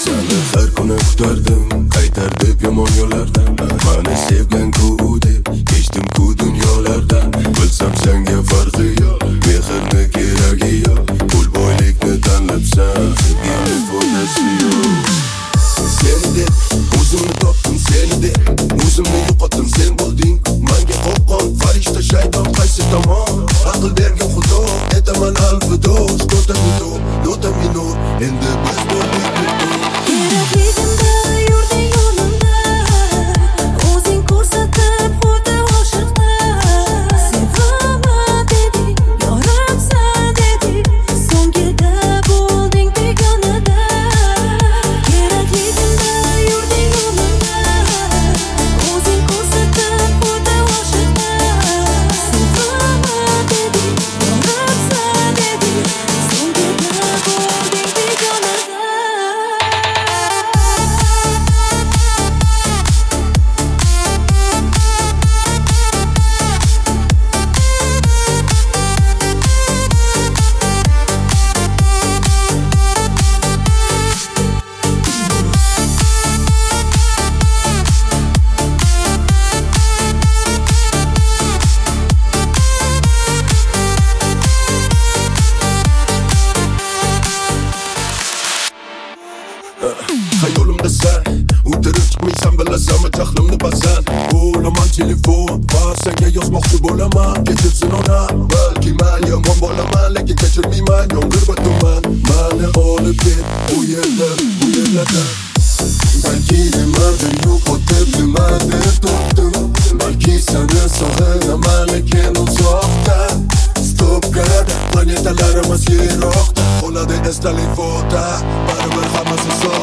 Seni har kuni kutardim, qaytar deb yomon yo'llardan. Mani sevgan-ku deb kechdim-ku dunyolardan. Bilsam senga farqi yo'q, mehrni keragi yo'q. Pul boylikni tanlabsan, sevgini foydasi yo'q. Seni deb o'zimni topdim, seni deb o'zimni yo'qotdim, sen bo'lding menga qo'rqon farishta shayton qaysi tomon. Aql bergan xudo, etaman alvido. Nota minor, nota minor, endi biz bo'ldik Kerakligimda yurding yonimda, o'zing ko'rsatib xuddi oshiqda. Sevaman deding, yoramsan deding, so'nggida bo'lding begonada. Kerakligimda yurding yonimda, o'zing ko'rsatib xuddi oshiqda. Sevaman deding, yoramsan deding, so'nggida bo'lding begonada. Hayolimda sen, o'tirib chiqmaysan bilasanmi jahlimni basan. Bo'laman telefon va senga yozmoqchi bo'laman. Kechirsin ona, balki men yomon bo'laman, lekin kechirmayman. Yomg'ir va tuman meni olib ket u yerdan, bu yerlardan. Balki nimadir yo'qotib nimadir topdim. Balki seni sog'inaman, lekin uzoqda. Stopkada planetalarimiz yiroqda. Qoladi esdalik foto, baribir hammasi so'z.